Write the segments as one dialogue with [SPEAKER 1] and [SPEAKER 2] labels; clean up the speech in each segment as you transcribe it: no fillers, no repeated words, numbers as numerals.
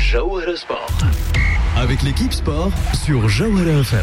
[SPEAKER 1] Jawahara Sport. Avec l'équipe sport sur Jawahara FM.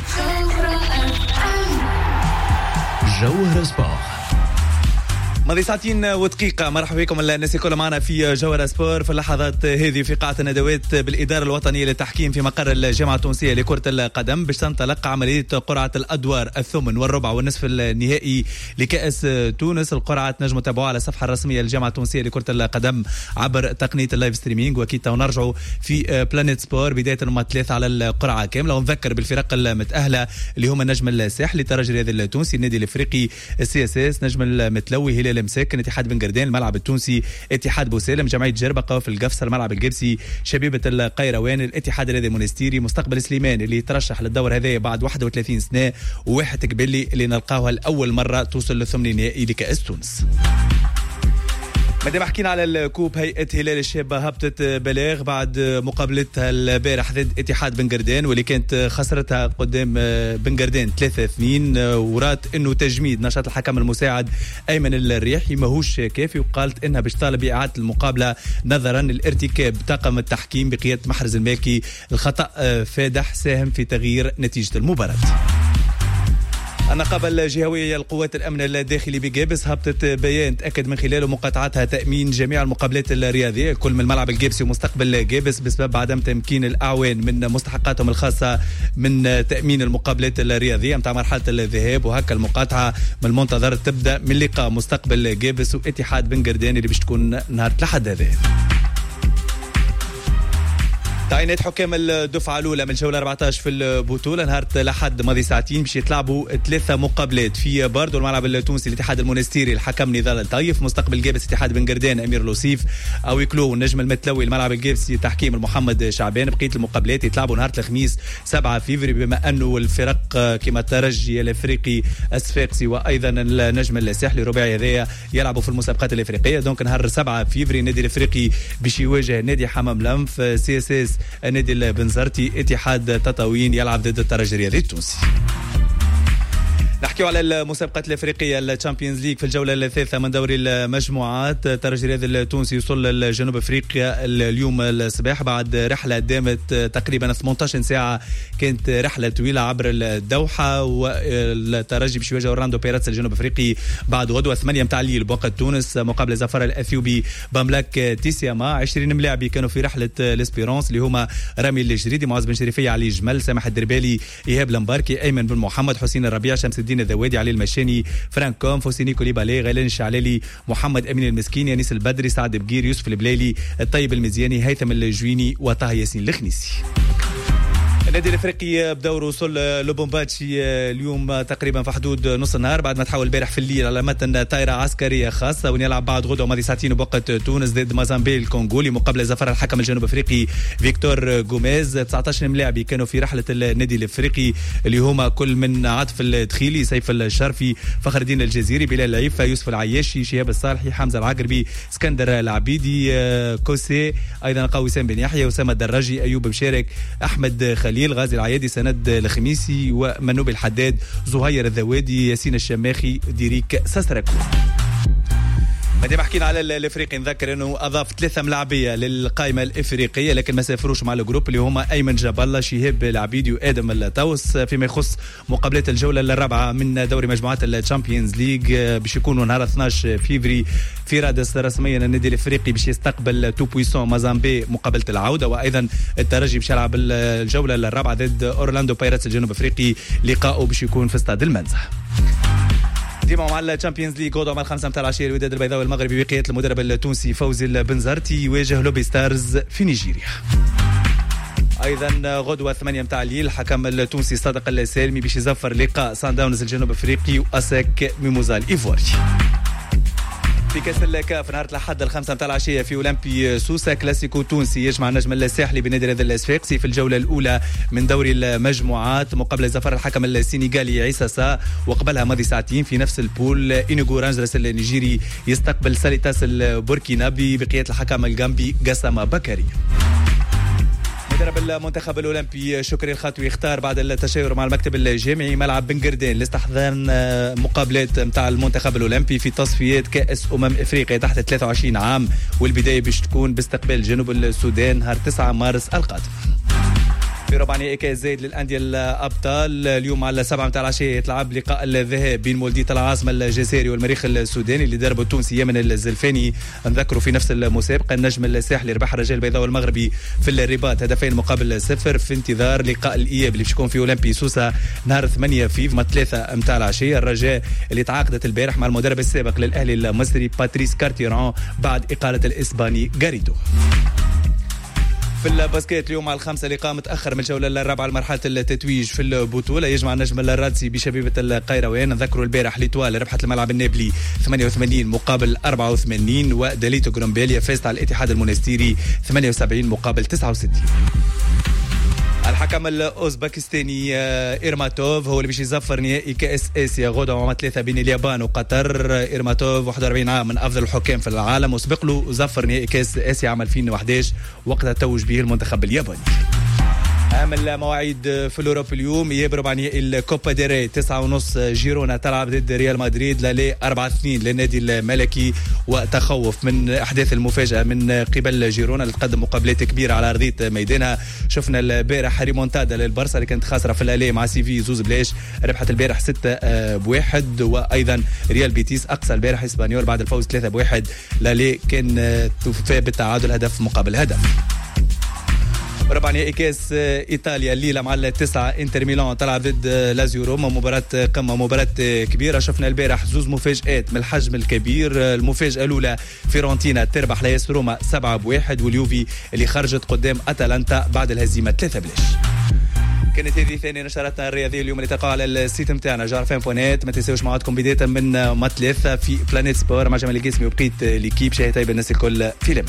[SPEAKER 1] Jawahara Sport.
[SPEAKER 2] ماضي ساعتين ودقيقة. مرحبا بكم الناس الكل معنا في جوهرة سبور في اللحظات هذه في قاعة الندوات بالإدارة الوطنية للتحكيم في مقر الجامعة التونسية لكرة القدم باش تنطلق عملية قرعة الأدوار الثمن والربع والنصف النهائي لكأس تونس. القرعة تنجموا تتابعوها على الصفحة الرسمية للجامعة التونسية لكرة القدم عبر تقنية اللايف ستريمينج، وأكيد ونرجعوا في بلانيت سبور بداية يوم 3 على القرعة كاملة. ونذكر بالفرق المتأهلة اللي هم النجم الساحلي الترجي الرياضي التونسي، النادي الافريقي السي اس اس، نجم المتلوي هلال مساكن، اتحاد بن قردان الملعب التونسي، اتحاد بوسالم، جمعيه جربقه في القفصه الملعب القبسي، شبيبه القيروان، الاتحاد الرياضي المونستيري، مستقبل سليمان اللي يترشح للدور هذا بعد 31 سنه، وواحد قبلي اللي نلقاوها لاول مره توصل للثمن نهائي لكاس تونس. مادام حكينا على الكوب، هيئة هلال الشابة هبطت بلاغ بعد مقابلتها البارح ضد اتحاد بن قردان واللي كانت خسرتها قدام بن قردان 3-2، ورات انه تجميد نشاط الحكم المساعد ايمن الريحي ماهوش كافي، وقالت انها باش طالب اعادة المقابلة نظرا لارتكاب طاقم التحكيم بقيادة محرز الماكي الخطأ فادح ساهم في تغيير نتيجة المباراة. النقابة الجهوية لقوات الأمن الداخلي بقابس هبطت بيان تأكد من خلاله مقاطعتها تأمين جميع المقابلات الرياضية كل من الملعب القابسي ومستقبل قابس بسبب عدم تمكين الأعوان من مستحقاتهم الخاصة من تأمين المقابلات الرياضية متاع مرحلة الذهاب. وهكا المقاطعة من المنتظر تبدأ من لقاء مستقبل قابس واتحاد بن قردان اللي باش تكون نهار الأحد هذا. تعيينات حكام الدفعة الأولى من الجولة 14 في البطولة نهار الأحد ماضي ساعتين باش يتلعبوا 3 مقابلات في باردو الملعب التونسي الاتحاد المونستيري الحكم نضال الطايف، مستقبل قابس اتحاد بن قردان أمير لوسيف، أو يكلو النجم المتلوي الملعب القابسي تحكيم محمد شعبان. بقية المقابلات يتلعبوا نهار الخميس 7 فيفري، بما أنه الفرق كما الترجي الأفريقي الصفاقسي وأيضا النجم الساحلي الرباعي هذايا يلعبوا في المسابقات الأفريقية. دونك نهار 7 فيفري النادي الأفريقي باش يواجه نادي حمام لمف، سي اس اس النادي البنزرتي، اتحاد تطاوين يلعب ضد الترجي الرياضي التونسي. نحكيو على المسابقات الافريقيه الشامبيونز ليج في الجوله الثالثه من دوري المجموعات. الترجي الرياضي التونسي وصل لجنوب افريقيا اليوم الصباح بعد رحله دامت تقريبا 18 ساعه، كانت رحله طويله عبر الدوحه. والترجي باش يواجه اورلاندو بيراتس الجنوب افريقي بعد غدوه 8 متاع الليل بوقت تونس مقابل زفر الاثيوبي بملاك تيسياما. 20 ملاعبي كانوا في رحله ليسبيرونس اللي هما رامي الجريدي، معز بن شريفيه، علي جمل، سامح الدربالي، ايهاب المباركي، ايمن بن محمد، حسين الربيع، شمس الدين الذوادي، علي المشاني، فرانك كوم، فوسيني كوليبالي، غيلان الشعلالي، محمد امين المسكين، يانيس البدري، سعد بقير، يوسف البليلي، الطيب المزياني، هيثم الجويني، وطه ياسين الخنيسي. النادي الافريقي بدوره وصل لوبومباتشي اليوم تقريبا في حدود نص النهار بعد ما تحول البارح في الليل على متن طائره عسكريه خاصه، ويلعب بعد غدوه ماضي ساعتين بوقت تونس ضد مازامبي الكونغولي مقابل زفر الحكم الجنوب افريقي فيكتور غوميز. 19 ملاعبي كانوا في رحله النادي الافريقي اللي هما كل من عاطف الدخيلي، سيف الشرفي، فخر الدين الجزيري، بلال العيفه، يوسف العياشي، شهاب الصالحي، حمزه العقربي، اسكندر العبيدي، كوسي، ايضا قوسام بن يحيى، اسامه الدراجي، ايوب مشارك، احمد خليل، غازي العيادي، سند الخميسي، ومنوب الحداد، زهير الذوادي، ياسين الشماخي، ديريك ساسراكو. مادام حكينا على الافريقي نذكر انه اضاف 3 ملاعبيه للقائمه الافريقيه لكن ما سافروش مع الجروب اللي هما ايمن جبالة، شهاب العبيدي، وادم الطاوس. فيما يخص مقابلات الجوله الرابعه من دوري مجموعات الشامبيونز ليج باش يكونوا نهار 12 فيفري في رادس رسميا النادي الافريقي باش يستقبل تو بويسون مازامبي مقابله العوده، وايضا الترجي باش يلعب الجوله الرابعه ضد اورلاندو بايراتس الجنوب افريقي، لقاؤه باش يكون في استاد المنزه. ديما مع الشامبيونز ليغ غدوه مع 5 متاع العشيه الوداد البيضاوي المغربي بقياده المدرب التونسي فوزي البنزرتي يواجه لوبي ستارز في نيجيريا. ايضا غدوه 8 متاع الليل الحكم التونسي صادق السالمي باش يزفر لقاء سان داونز الجنوب افريقي واسك ميموزا الايفواري. في كاس الكاف نهار الأحد 5 متاع العشيه في اولمبي سوسه كلاسيكو تونسي يجمع النجم الساحلي بنادي الرياضي الصفاقسي في الجوله الاولى من دوري المجموعات مقابل زفر الحكم السنغالي عيسى سا، وقبلها ماضي ساعتين في نفس البول إنيغو رانجرس النيجيري يستقبل ساليتاس البوركينابي بقياده الحكم الغامبي قسم بكري. مدرب المنتخب الأولمبي شكري الخطوي اختار بعد التشاور مع المكتب الجامعي ملعب بن قردان لاستحضان مقابلات متاع المنتخب الأولمبي في تصفيات كأس إفريقيا تحت 23 عام، والبداية باش تكون باستقبال جنوب السودان نهار 9 مارس القادم. في ربع نهائي كاس زايد للأندية الأبطال اليوم على 7 متاع العشية يتلعب لقاء الذهاب بين مولودية العاصمة الجزائري والمريخ السوداني اللي دربه التونسي يمن الزلفاني. نذكروا في نفس المسابقة النجم الساحلي ربح الرجال البيضاء والمغربي في الرباط هدفين مقابل 0 في انتظار لقاء الإياب اللي باش يكون في أولمبي سوسة نهار 8 فيف 3 متاع العشية. الرجاء اللي تعاقدت البارح مع المدرب السابق للأهلي المصري باتريس كارتيران بعد إقالة الإسباني غاريدو. في الباسكيت اليوم على 5 لقاء متأخر من الجولة الرابعة لمرحلة التتويج في البطولة يجمع النجم الرادسي بشبيبة القيروان. نذكروا البارح ليتوال ربحت الملعب النابلي 88 مقابل 84، وداليتو غرومبيليا فازت على الاتحاد المونستيري 78 مقابل 69. الحكم الأوزبكستاني إيرماتوف هو اللي باش يزفر نهائي كأس آسيا غدا مع 3 بين اليابان وقطر. إيرماتوف 41 عام من أفضل الحكام في العالم، وسبق له زفر نهائي كأس آسيا عام 2011 وقتها توج به المنتخب الياباني. أهم المواعيد في الأوروب اليوم إياب ربع نهائي الكوبا ديري 9:30 جيرونا تلعب ضد ريال مدريد لالي 4-2 للنادي الملكي، وتخوف من أحداث المفاجأة من قبل جيرونا اللي تقدم مقابلات كبيرة على أرضية ميدانها. شفنا البارح ريمونتادا للبرسا اللي كانت خاسرة في الالي مع سيفي زوز بلاش، ربحت البارح 6-1، وأيضا ريال بيتيس أقصى البارح إسبانيول بعد الفوز 3-1 لالي كان توفى بالتعادل هدف مقابل هدف. ربع نهائي كاس ايطاليا الليله مع 9 انتر ميلان تلعب ضد لازيو روما، مباراه قمه مباراه كبيره. شفنا البارح زوز مفاجات من الحجم الكبير. المفاجاه الاولى فيرونتينا تربح لاس روما 7-1، واليوفي اللي خرجت قدام اتلانتا بعد الهزيمه 3-0. كانت هذه ثاني نشراتنا الرياضيه اليوم اللي تلقاها على السيت نتاعنا jarfm.net. ما تنساوش موعدكم بدايه من ما 3 في بلانيت سبور مع جمال القاسمي وبقيت ليكيب. شاهي طيب الناس الكل في لما.